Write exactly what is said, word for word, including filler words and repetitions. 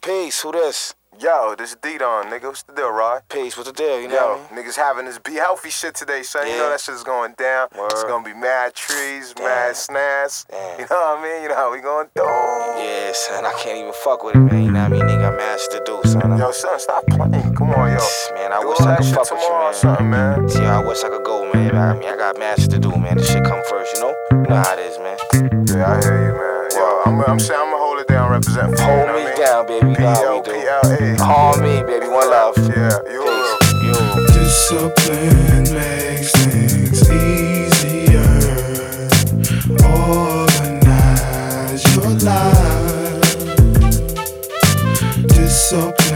Peace, who this? Yo, this is D-Don, nigga. What's the deal, Rod? Peace, what's the deal, you know Yo, what I mean? niggas having this be healthy shit today, son. Yeah. You know that shit's going down. Word. It's gonna be mad trees, Damn. mad snaps. Damn. You know what I mean? You know how we going through. Yeah, son, I can't even fuck with it, man. You know what I mean? Nigga got mad shit to do, son. Yo, son, stop playing. Come on, yo. Man, I do wish all I that could shit fuck with you, tomorrow man. or something, man. See, I wish I could go, man. I mean, I got mad shit to do, man. This shit come first, you know? You know how it is, man. Yeah, I hear you, man. Yo, I'm, I'm saying I'm gonna hold it down, represent for you, Hold know me what I mean? down, baby. You know how we do. P L P L A. Call me, baby. One love. Yeah, you will. Peace. You. Discipline makes things easier. Organize your life. Discipline